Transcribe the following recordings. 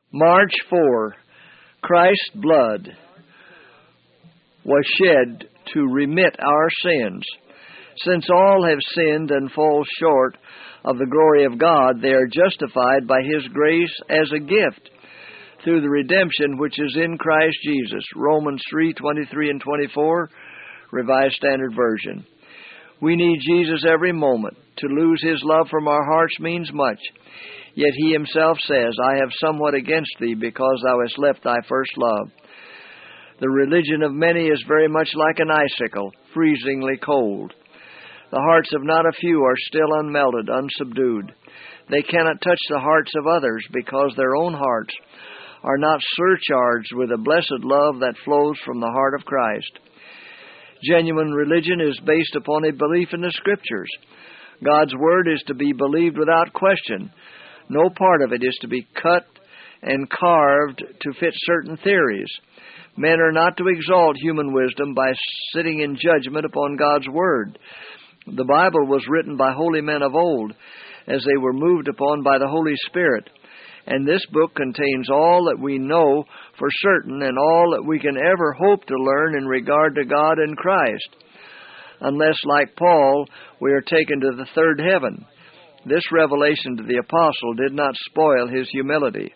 March 4. Christ's blood was shed to remit our sins. Since all have sinned and fall short of the glory of God, they are justified by His grace as a gift through the redemption which is in Christ Jesus. Romans 3:23 and 24, Revised Standard Version. We need Jesus every moment. To lose His love from our hearts means much. Yet He Himself says, I have somewhat against thee, because thou hast left thy first love. The religion of many is very much like an icicle, freezingly cold. The hearts of not a few are still unmelted, unsubdued. They cannot touch the hearts of others because their own hearts are not surcharged with the blessed love that flows from the heart of Christ. Genuine religion is based upon a belief in the Scriptures. God's Word is to be believed without question. No part of it is to be cut and carved to fit certain theories. Men are not to exalt human wisdom by sitting in judgment upon God's Word. The Bible was written by holy men of old, as they were moved upon by the Holy Spirit. And this book contains all that we know for certain and all that we can ever hope to learn in regard to God and Christ. Unless, like Paul, we are taken to the third heaven. This revelation to the apostle did not spoil his humility.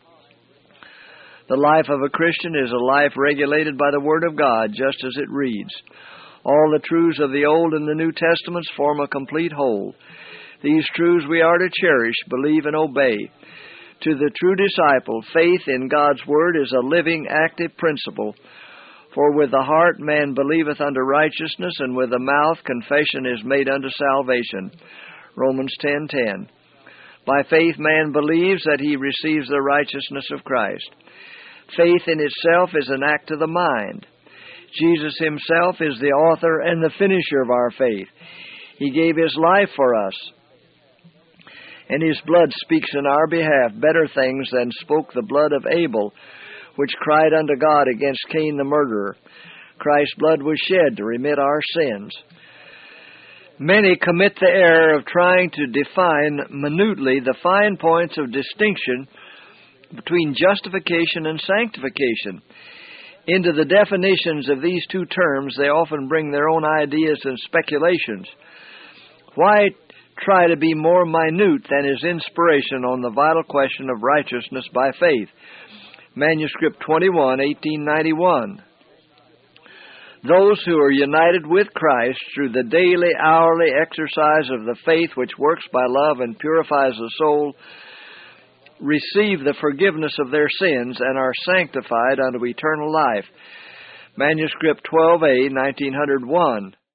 The life of a Christian is a life regulated by the Word of God, just as it reads. All the truths of the Old and the New Testaments form a complete whole. These truths we are to cherish, believe, and obey. To the true disciple, faith in God's Word is a living, active principle. For with the heart man believeth unto righteousness, and with the mouth confession is made unto salvation. Romans 10:10. By faith man believes that he receives the righteousness of Christ. Faith in itself is an act of the mind. Jesus Himself is the author and the finisher of our faith. He gave His life for us, and His blood speaks in our behalf better things than spoke the blood of Abel, which cried unto God against Cain the murderer. Christ's blood was shed to remit our sins. Many commit the error of trying to define minutely the fine points of distinction between justification and sanctification. Into the definitions of these two terms, they often bring their own ideas and speculations. Why try to be more minute than His inspiration on the vital question of righteousness by faith? Manuscript 21, 1891. Those who are united with Christ through the daily, hourly exercise of the faith which works by love and purifies the soul, receive the forgiveness of their sins and are sanctified unto eternal life. Manuscript 12A, 1901.